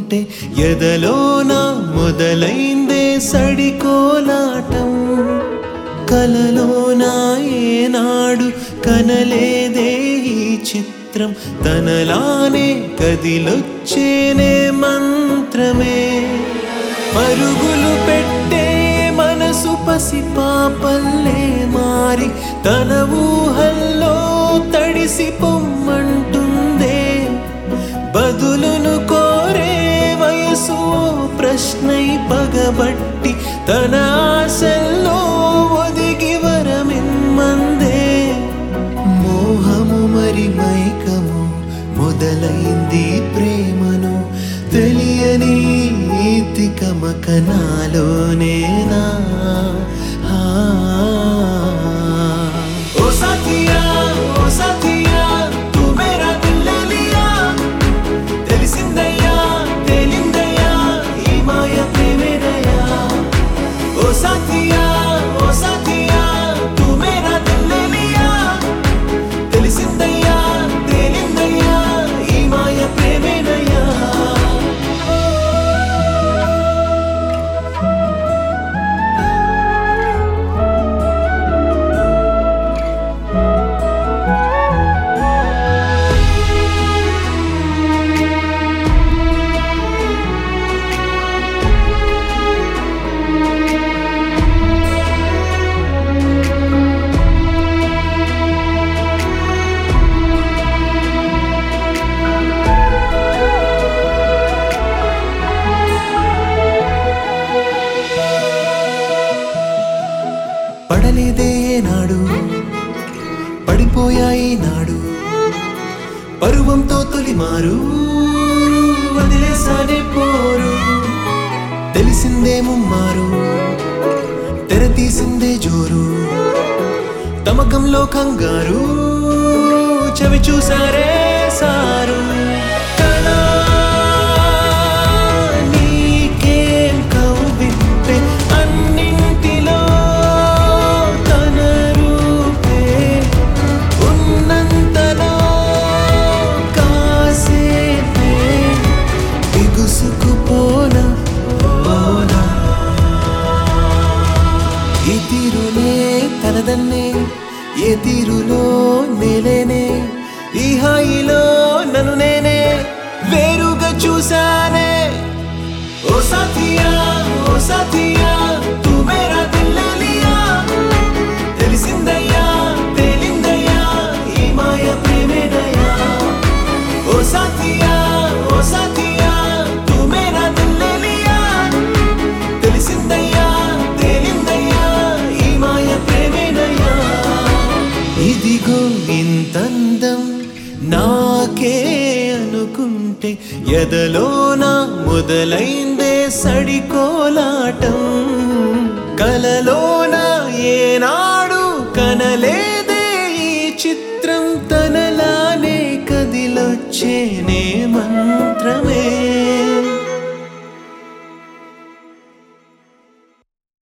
అనుకుంటే ఎదలోన మొదలైందే సడికోలాటం. కలలోన ఏనాడు కనలేదే ఈ చిత్రం, తనలానే కదిలొచ్చేనే మంత్రమే. పరుగులు పెట్టే మనసు పసిపాపల్లే మారి తన ఊహల్లో తడిసి పొమ్మంటుందే. బదులును కోరే వయసు ప్రశ్నై పగబట్టి తన ఆశల్లో ఒదిగి వరమిమ్మందే. మోహము మరి మైకము మొదలైంది ప్రేమను తెలియని కమకనాలోనేనా. ఓ సాథియా ఓ సాథియా తూ మేరా దిల్ లే లియా, తెలిసిందయ్యా తేలిందయ్యా ఈ మాయ ప్రేమేనయ్యా. ఓ సాథియా ఓ సాథియా తూ మేరా దిల్ లే లియా, తెలిసిందయ్యా తేలిందయ్యా ఈ మాయ ప్రేమేనయ్యా. పడలేదే నాడు పడిపోయాయి నాడు, పరువంతో తొలిమారు వదిలేసానే పోరు. తెలిసిందే ముమ్మారు తెర తీసిందే జోరు, తమకంలో కంగారు చవి చూసారే సారు. ఈ తీరునే తనదన్నే ఏ తీరులో నేలేనే, ఈ హాయిలో నన్ను నేనే వేరుగా చూసానే. ఓ సాథియా ఓ సాథియా తూ మేరా దిల్ లే లియా, తెలిసిందయ్యా తేలిందయ్యా ఈ మాయ ప్రేమేనయ్యా. ఓ సాథియా ఓ సాథియా తూ మేరా దిల్ లే లియా, తెలిసిందయ్యా తేలిందయ్యా ఈ మాయ ప్రేమేనయ్యా. ఇదిగో ఇంతందం నాకే అనుకుంటే ఎదలోన మొదలైందే సడికోలాటం. కలలోన ఏనాడు కనలేదే ఈ చిత్రం, తనలానే కదిలొచ్చేనే మంత్రమే.